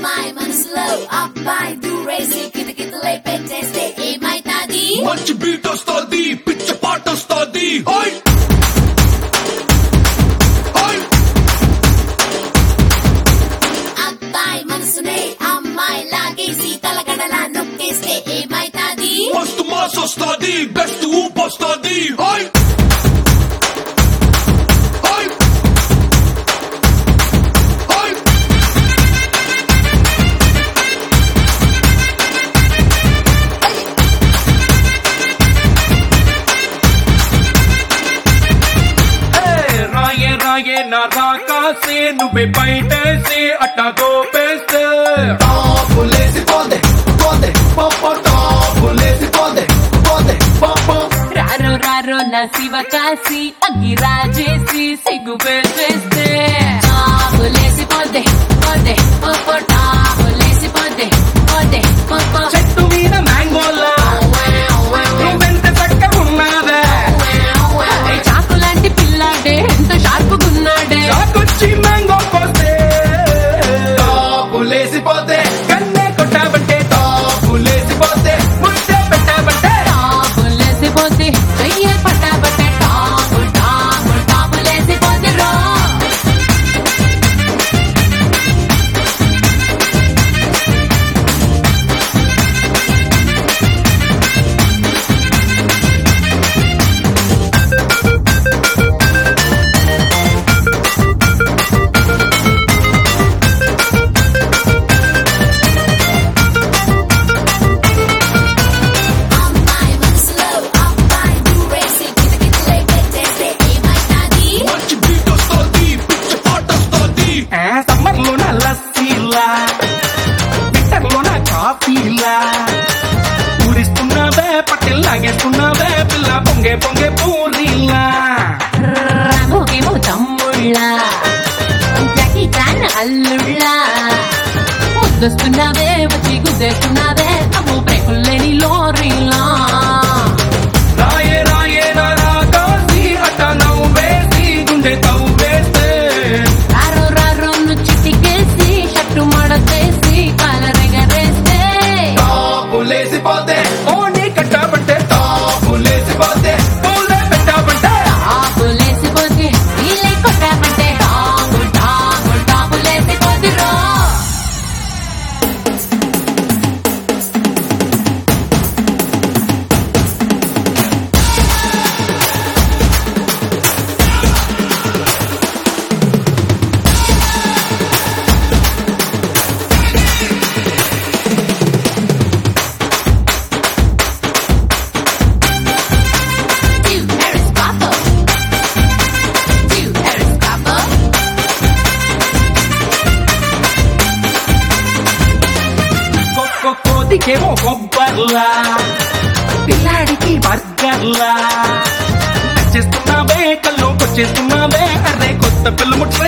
అమ్మాయి మనసులో అబ్బాయి దూరేసి కితకితలై పెట్టేస్తే ఏమైతాది? మంచి బీట్ వస్తుంది, పిచ్చ పాట వస్తుంది. అబ్బాయి మనసునే అమ్మాయి లాగేసి తలగడలా నొక్కేస్తే ఏమైతాది? మస్తు మాస్ వస్తుంది, బెస్ట్ ఊపు వస్తుంది. నా రాకాసే నువ్వే బయటేసి అట్టా దోపేస్తే రారో రారో నా శివ కాసి అగ్గి రాజేసి సిగ్గు పెట్టేస్తే టాపులేసి పోతే పోతే పోపో టాపులేసి పోతే పోతే పోపో చెట్టు మీద మ్యాంగోలా నువ్వెంత చక్కగా ఉన్నావే చాకు లాంటి పిల్లాడే ఎంత షార్పుగున్నాడే చాకొచ్చి మ్యాంగో కోస్తే టాపులేసిపోతే కన్నే కొట్టాబంటే టాపులేసిపోతే ముద్దే పెట్టాబంటే టాపులేసి పోతే అయ్యే పట్టాబట్టే టాపు టాపు టాపులేసి పోతే రో అమ్మాయి మనసులో అబ్బాయి దూరేసి కితకితలై పెట్టేస్తే ఏమైతాది? మంచి బీట్ వస్తుంది, పిచ్చ పాట వస్తుంది. సమ్మర్ లోన లస్సీలా వింటర్ లోన కాఫీలా ఊరిస్తున్నావే పట్టెలు లాగేస్తున్నావే పిల్ల పొంగే పొంగే పూరీలా రామోకేమో తమ్ముళ్ళ జాకీ చాన్ అల్లుళ్ళ ముద్దొస్తున్నావే వచ్చి గుద్దేస్తున్నావే అమ్మో బ్రేకుల్లేని లోరీలా రాయే రాయే నా రాకాసి అట్ట నవ్వేసి గుండె తవ్వేస్తే రారో రారో చిటికేసి షట్టు మడతేసి కాలరెగరేస్తే టాపులేసిపోతే ఓని కట్టాబంటే టాపులేసిపోతే పూలే పెట్టాబంటే టాపులేసిపోతే నీళ్ళే కొట్టామంటే టాపు టాపు టాపులేసిపోతే రో కోతికేమో కొబ్బర్లా పిల్లాడికి బర్గర్లా చేస్తున్నావే కల్లోకొచ్చేస్తున్నావే అరే కొత్త పిల్లము